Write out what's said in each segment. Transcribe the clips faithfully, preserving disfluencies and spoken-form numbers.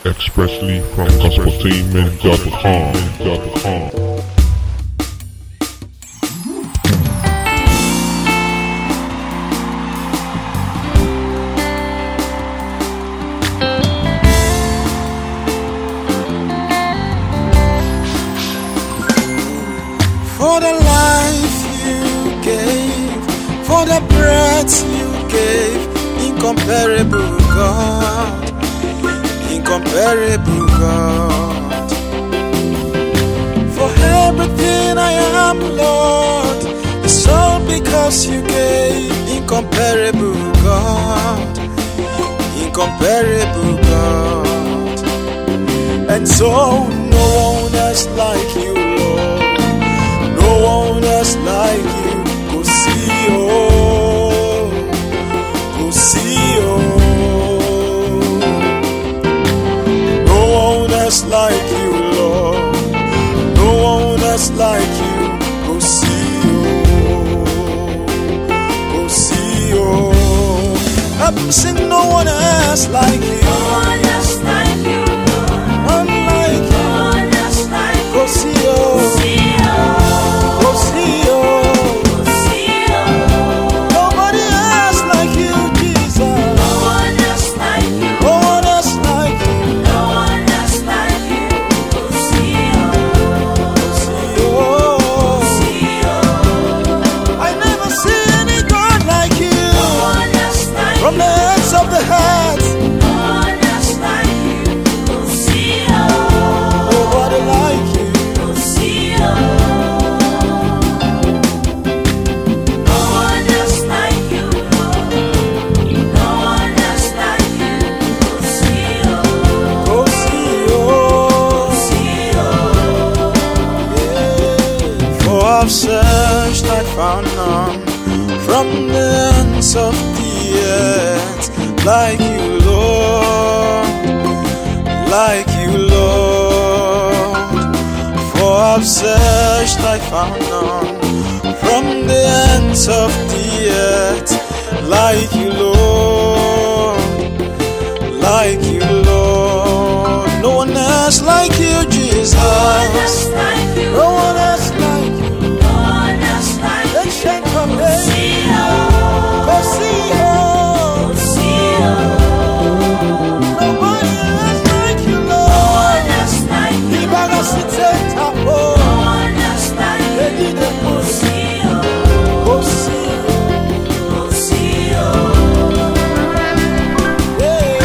Expressly from gospeltainment dot com. For the life you gave, for the breath you gave, incomparable God, incomparable God. For everything I am, Lord, it's all because you gave, incomparable God, incomparable God. And so no one else like you, Lord. No one else like you. Go see, oh, go see, oh. No one else like you, Lord. No one else like you. Go see, oh, go see, oh. I'm saying no one else like you. No one else like you, Lord. None like you. No one else like you. Go see, oh. Go see, oh. From the ends of the heart, no one else like you. Go see, oh. Nobody like you. Go see, oh. No one else like you, Lord. No one else like you. Go see, oh. Go see, oh. Go see, oh. Yeah. For I've searched, I found none. From the ends of the earth, like you, Lord, like you, Lord. For I've searched, I found none. From the ends of the earth, like you, Lord, like you, Lord. No one else like you, Jesus. No one else like you. No one else like you. No one else like you. Ancient from Go days. see, oh. Go see, oh. Go see, oh. Nobody else like you, No Lord. one else like you. Ibaga site tapo. No one else like you. Edi de Go po. see, oh. Go see, Go see, oh. yeah.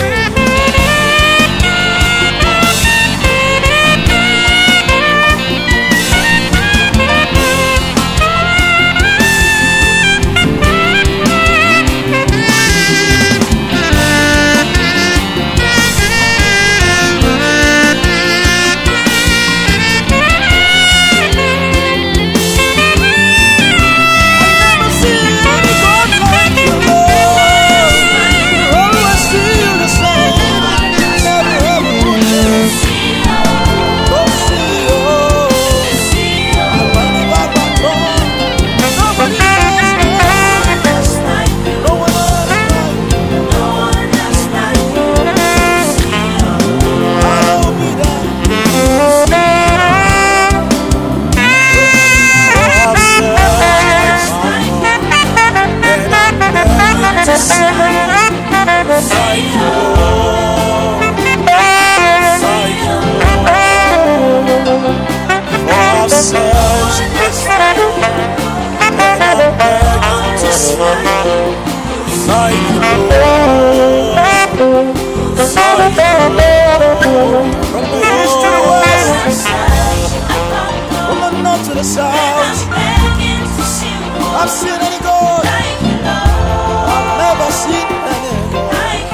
To the south, I've seen any gold, I've never seen any gold.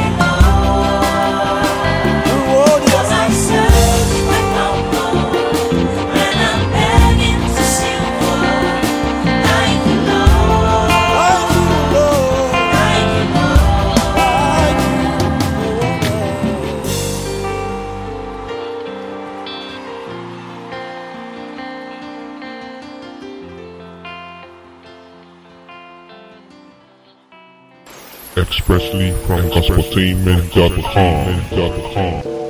The road is like you, Lord, like Expressly from gospeltainment dot com.